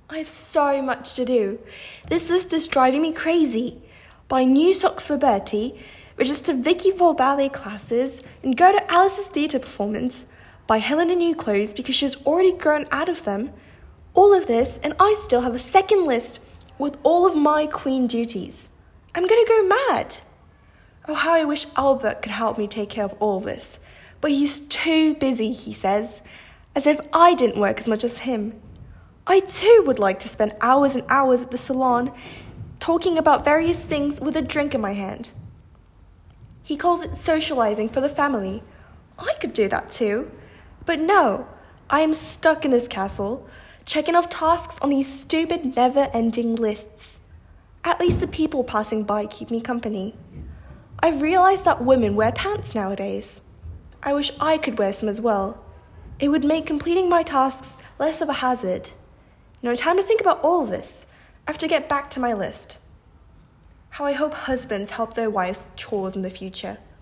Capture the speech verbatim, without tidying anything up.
I have so much to do. This list is driving me crazy. Buy new socks for Bertie, register Vicky for ballet classes, and go to Alice's theatre performance. Buy Helena new clothes because she's already grown out of them. All of this, and I still have a second list with all of my queen duties. I'm going to go mad. Oh, how I wish Albert could help me take care of all this. But he's too busy, he says, as if I didn't work as much as him. I too would like to spend hours and hours at the salon talking about various things with a drink in my hand. He calls it socializing for the family. I could do that too. But no, I am stuck in this castle, checking off tasks on these stupid, never-ending lists. At least the people passing by keep me company. I've realized that women wear pants nowadays. I wish I could wear some as well. It would make completing my tasks less of a hazard. No time to think about all of this. I have to get back to my list. How I hope husbands help their wives with chores in the future.